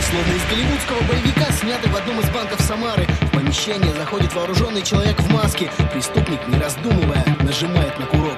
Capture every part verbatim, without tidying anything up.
словно из голливудского боевика, снятый в одном из банков Самары. В помещение заходит вооруженный человек в маске. Преступник, не раздумывая, нажимает на курок.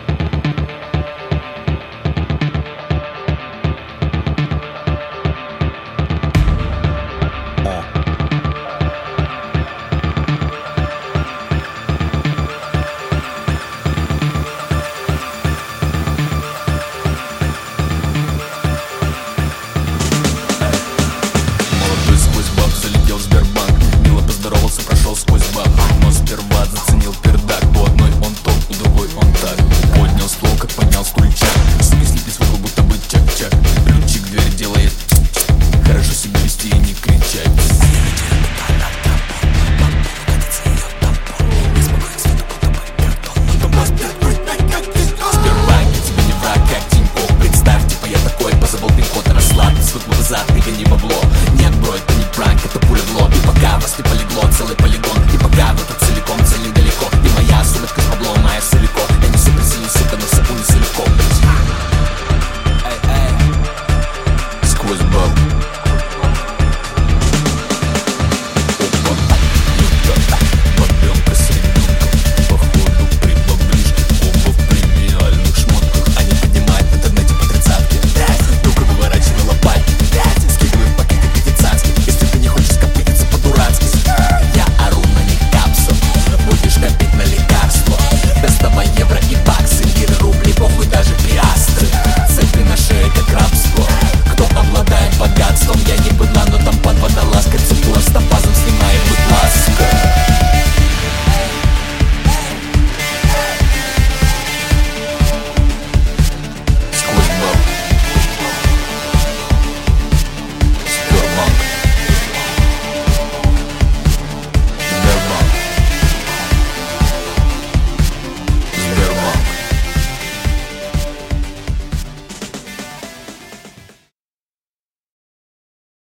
Прошел сквозь баб, но сперва заценил пердак. У одной он топ, у другой он так. Поднял ствол, как поднял стульчак. В смысле без звука, будто бы чак-чак. Ключик в дверь делает. Хорошо себя вести и не кричать. Сбербанк, я тебе не враг, как Тинькофф. Представь, типа я такой, позабыл пин-код, расслабь. Свык назад, ты не бабло.